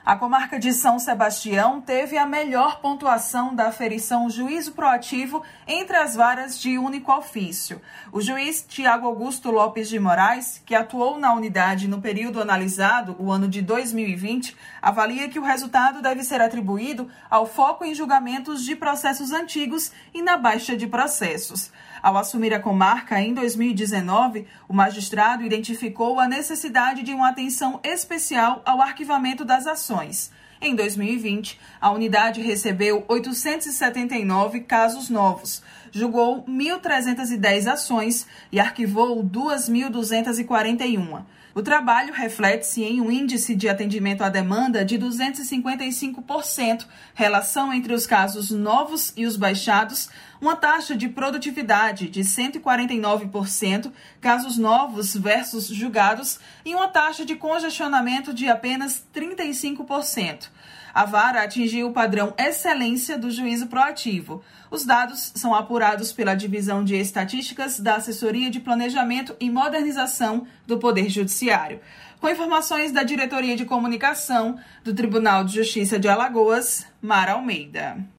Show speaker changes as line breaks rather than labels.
A comarca de São Sebastião teve a melhor pontuação da aferição Juízo Proativo entre as varas de único ofício. O juiz Tiago Augusto Lopes de Moraes, que atuou na unidade no período analisado, o ano de 2020, avalia que o resultado deve ser atribuído ao foco em julgamentos de processos antigos e na baixa de processos. Ao assumir a comarca em 2019, o magistrado identificou a necessidade de uma atenção especial ao arquivamento das ações. Em 2020, a unidade recebeu 879 casos novos, julgou 1.310 ações e arquivou 2.241. O trabalho reflete-se em um índice de atendimento à demanda de 255%, relação entre os casos novos e os baixados, uma taxa de produtividade de 149%, casos novos versus julgados, e uma taxa de congestionamento de apenas 35%. A vara atingiu o padrão excelência do juízo proativo. Os dados são apurados pela Divisão de Estatísticas da Assessoria de Planejamento e Modernização do Poder Judiciário. Com informações da Diretoria de Comunicação do Tribunal de Justiça de Alagoas, Mara Almeida.